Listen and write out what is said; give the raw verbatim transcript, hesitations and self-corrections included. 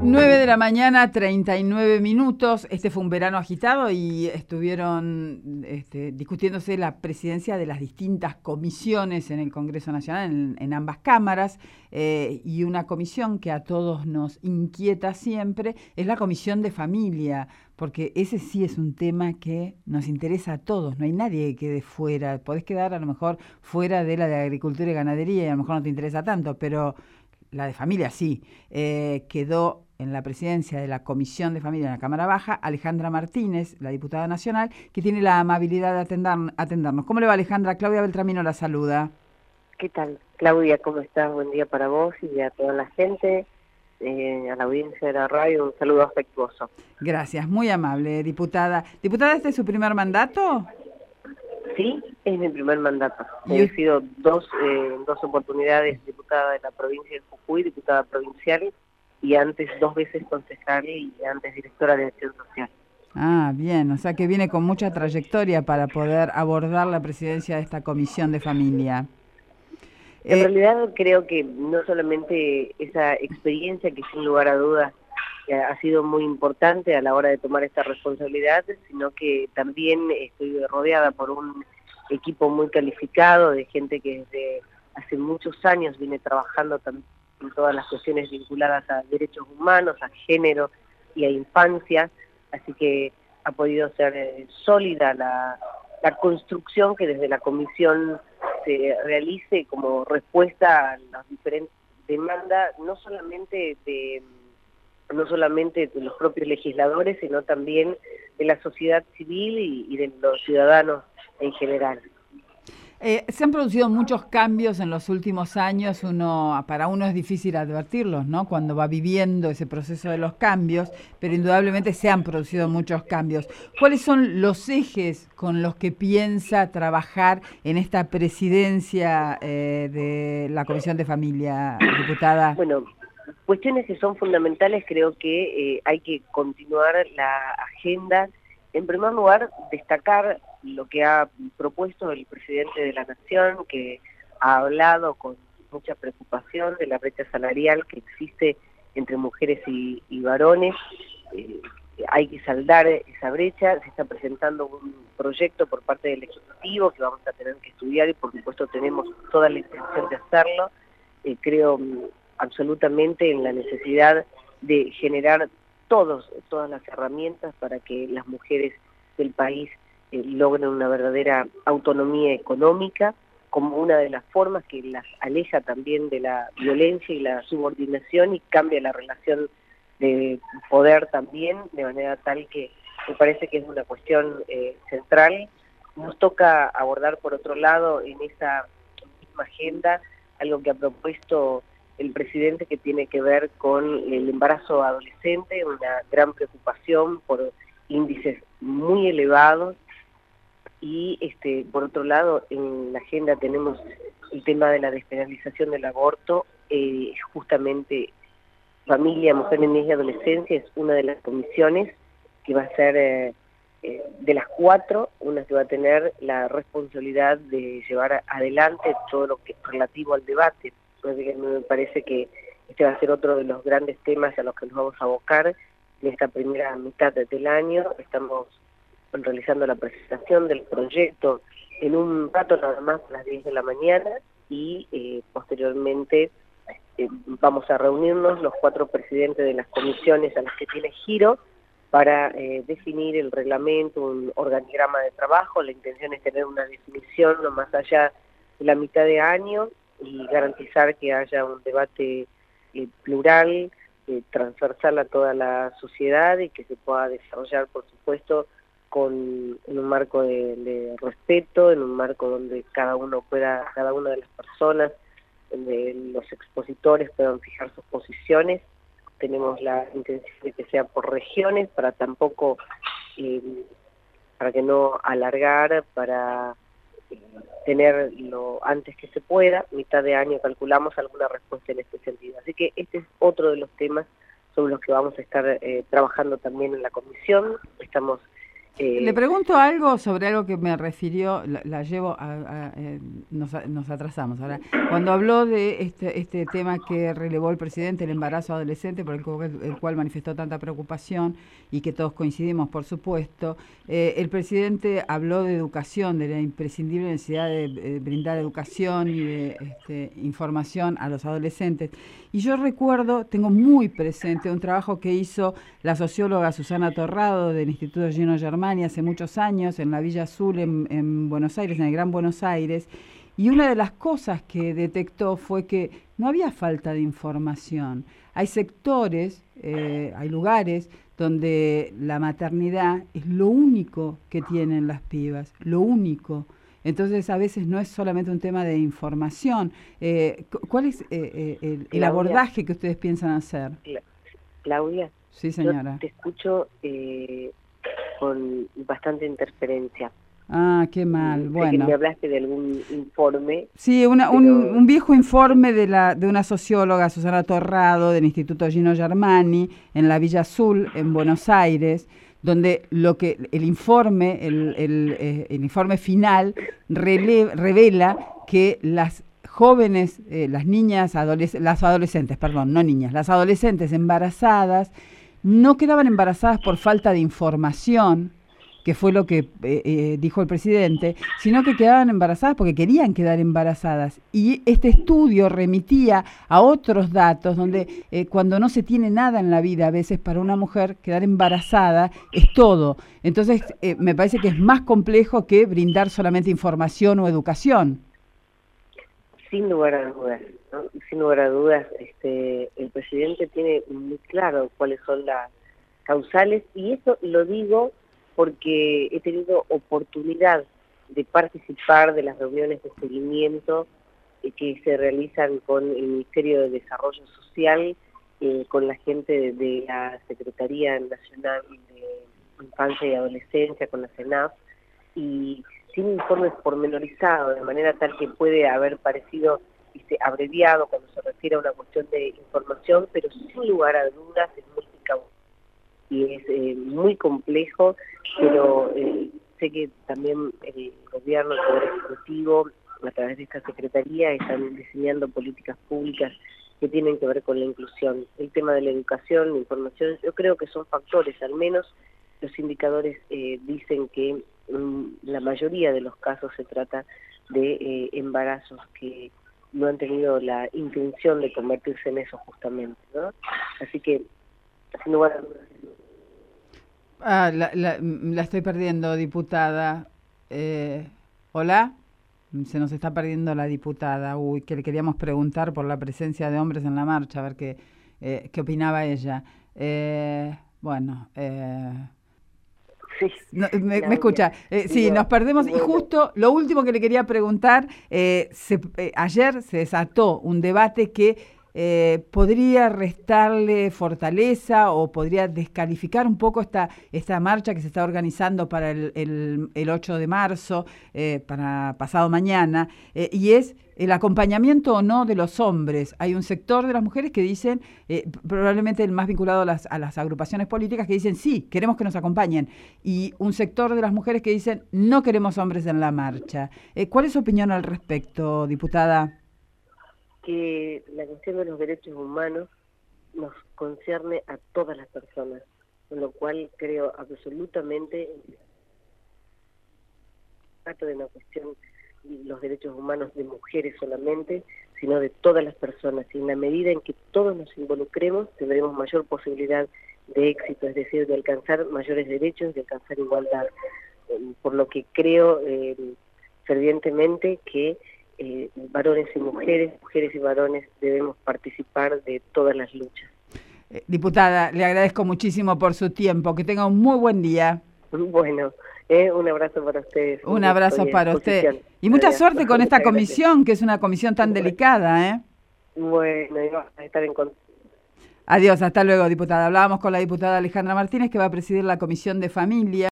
nueve de la mañana, treinta y nueve minutos. Este fue un verano agitado y estuvieron este, discutiéndose la presidencia de las distintas comisiones en el Congreso Nacional, en, en ambas cámaras, eh, y una comisión que a todos nos inquieta siempre es la Comisión de Familia, porque ese sí es un tema que nos interesa a todos, no hay nadie que quede fuera. Podés quedar a lo mejor fuera de la de Agricultura y Ganadería y a lo mejor no te interesa tanto, pero la de Familia sí. Eh, quedó en la presidencia de la Comisión de Familia en la Cámara Baja Alejandra Martínez, la diputada nacional, que tiene la amabilidad de atender, atendernos. ¿Cómo le va, Alejandra? Claudia Beltramino la saluda. ¿Qué tal, Claudia? ¿Cómo estás? Buen día para vos y a toda la gente, eh, a la audiencia de la radio, un saludo afectuoso. Gracias, muy amable, diputada. Diputada, ¿este es su primer mandato? Sí, es mi primer mandato. ¿Y He sido dos, eh, dos oportunidades diputada de la provincia de Jujuy, diputada provincial, y antes dos veces concejal y antes directora de Acción Social. Ah, bien, o sea que viene con mucha trayectoria para poder abordar la presidencia de esta Comisión de Familia. En Eh, realidad creo que no solamente esa experiencia que sin lugar a dudas eh, ha sido muy importante a la hora de tomar esta responsabilidad, sino que también estoy rodeada por un equipo muy calificado de gente que desde hace muchos años viene trabajando también en todas las cuestiones vinculadas a derechos humanos, a género y a infancia, así que ha podido ser eh, sólida la, la construcción que desde la comisión se realice como respuesta a las diferentes demandas, no solamente de no solamente de los propios legisladores, sino también de la sociedad civil y, y de los ciudadanos en general. Eh, se han producido muchos cambios en los últimos años, uno, para uno es difícil advertirlos, ¿no? Cuando va viviendo ese proceso de los cambios, pero indudablemente se han producido muchos cambios. ¿Cuáles son los ejes con los que piensa trabajar en esta presidencia eh, de la Comisión de Familia, diputada? Bueno, cuestiones que son fundamentales, creo que eh, hay que continuar la agenda. En primer lugar, destacar lo que ha propuesto el presidente de la Nación, que ha hablado con mucha preocupación de la brecha salarial que existe entre mujeres y, y varones. Eh, hay que saldar esa brecha. Se está presentando un proyecto por parte del Ejecutivo que vamos a tener que estudiar y por supuesto tenemos toda la intención de hacerlo. Eh, creo absolutamente en la necesidad de generar todos, todas las herramientas para que las mujeres del país eh, logren una verdadera autonomía económica como una de las formas que las aleja también de la violencia y la subordinación y cambia la relación de poder también, de manera tal que me parece que es una cuestión eh, central. Nos toca abordar por otro lado en esa misma agenda algo que ha propuesto el presidente que tiene que ver con el embarazo adolescente, una gran preocupación por índices muy elevados y este por otro lado en la agenda tenemos el tema de la despenalización del aborto, eh, justamente Familia, Mujer, Niñez y Adolescencia es una de las comisiones que va a ser eh, eh, de las cuatro, una que va a tener la responsabilidad de llevar adelante todo lo que es relativo al debate. Me parece que este va a ser otro de los grandes temas a los que nos vamos a abocar en esta primera mitad del año. Estamos realizando la presentación del proyecto en un rato nada más a las diez de la mañana y eh, posteriormente eh, vamos a reunirnos los cuatro presidentes de las comisiones a las que tiene giro para eh, definir el reglamento, un organigrama de trabajo. La intención es tener una definición no más allá de la mitad de año y garantizar que haya un debate eh, plural, eh, transversal a toda la sociedad y que se pueda desarrollar, por supuesto, con en un marco de, de respeto, en un marco donde cada uno pueda, cada una de las personas, donde los expositores puedan fijar sus posiciones. Tenemos la intención de que sea por regiones, para tampoco, eh, para que no alargar, para tener lo antes que se pueda, mitad de año calculamos alguna respuesta en este sentido. Así que este es otro de los temas sobre los que vamos a estar eh, trabajando también en la comisión. Estamos Eh, Le pregunto algo sobre algo que me refirió, la, la llevo a, a eh, nos, nos atrasamos ahora. Cuando habló de este, este tema que relevó el presidente, el embarazo adolescente, por el, cual- el cual manifestó tanta preocupación y que todos coincidimos, por supuesto, eh, el presidente habló de educación, de la imprescindible necesidad de, de brindar educación y de este, información a los adolescentes. Y yo recuerdo, tengo muy presente un trabajo que hizo la socióloga Susana Torrado del Instituto Gino Germani hace muchos años en la Villa Azul en, en Buenos Aires, en el Gran Buenos Aires, y una de las cosas que detectó fue que no había falta de información. Hay sectores, eh, hay lugares donde la maternidad es lo único que tienen las pibas, lo único. Entonces, a veces no es solamente un tema de información. Eh, ¿Cuál es eh, eh, el, el abordaje que ustedes piensan hacer? Claudia, sí, señora. Yo te escucho eh, con bastante interferencia. Ah, qué mal. Sé bueno. que me hablaste de algún informe. Sí, una, pero... un, un viejo informe de la de una socióloga, Susana Torrado, del Instituto Gino Germani, en la Villa Azul, en Buenos Aires, donde lo que el informe, el, el, eh, el informe final rele, revela que las jóvenes, eh, las niñas, adoles, las adolescentes, perdón, no niñas, las adolescentes embarazadas, no quedaban embarazadas por falta de información, que fue lo que eh, eh, dijo el presidente, sino que quedaban embarazadas porque querían quedar embarazadas. Y este estudio remitía a otros datos donde eh, cuando no se tiene nada en la vida, a veces para una mujer quedar embarazada es todo. Entonces eh, me parece que es más complejo que brindar solamente información o educación. Sin lugar a dudas, ¿no? Sin lugar a dudas, este, el presidente tiene muy claro cuáles son las causales, y eso lo digo porque he tenido oportunidad de participar de las reuniones de seguimiento eh, que se realizan con el Ministerio de Desarrollo Social, eh, con la gente de, de la Secretaría Nacional de Infancia y Adolescencia, con la CENAF, y tiene informes pormenorizados, de manera tal que puede haber parecido este, abreviado cuando se refiere a una cuestión de información, pero sin lugar a dudas es muy causal y es eh, muy complejo, pero eh, sé que también el gobierno, el Poder Ejecutivo, a través de esta Secretaría, están diseñando políticas públicas que tienen que ver con la inclusión. El tema de la educación, la información, yo creo que son factores, al menos los indicadores eh, dicen que mm, la mayoría de los casos se trata de eh, embarazos que no han tenido la intención de convertirse en eso justamente, ¿no? Así que, sin lugar a dudas. Ah, la, la, la estoy perdiendo, diputada. Eh, ¿Hola? Se nos está perdiendo la diputada. Uy, que le queríamos preguntar por la presencia de hombres en la marcha, a ver qué, eh, qué opinaba ella. Eh, bueno, eh, Sí, no, me, me escucha. Eh, sí, digo, nos perdemos. bueno. Y justo lo último que le quería preguntar, eh, se, eh, ayer se desató un debate que eh, podría restarle fortaleza o podría descalificar un poco esta, esta marcha que se está organizando para el, el, el ocho de marzo, eh, para pasado mañana, eh, y es el acompañamiento o no de los hombres. Hay un sector de las mujeres que dicen, eh, probablemente el más vinculado a las, a las agrupaciones políticas, que dicen sí, queremos que nos acompañen, y un sector de las mujeres que dicen no queremos hombres en la marcha. Eh, ¿Cuál es su opinión al respecto, diputada? Que la cuestión de los derechos humanos nos concierne a todas las personas, con lo cual creo absolutamente trata de una cuestión de los derechos humanos de mujeres solamente, sino de todas las personas, y en la medida en que todos nos involucremos tendremos mayor posibilidad de éxito, es decir, de alcanzar mayores derechos, de alcanzar igualdad, por lo que creo eh, fervientemente que Eh, varones y mujeres, mujeres y varones debemos participar de todas las luchas. Eh, diputada, le agradezco muchísimo por su tiempo, que tenga un muy buen día. Bueno, eh, un abrazo para ustedes. Un, un abrazo para usted. Y mucha Adiós. Suerte con esta comisión, gracias. Que es una comisión tan bueno. delicada. ¿eh? Bueno, y vamos a estar en contacto. Adiós, hasta luego, diputada. Hablábamos con la diputada Alejandra Martínez, que va a presidir la Comisión de Familia.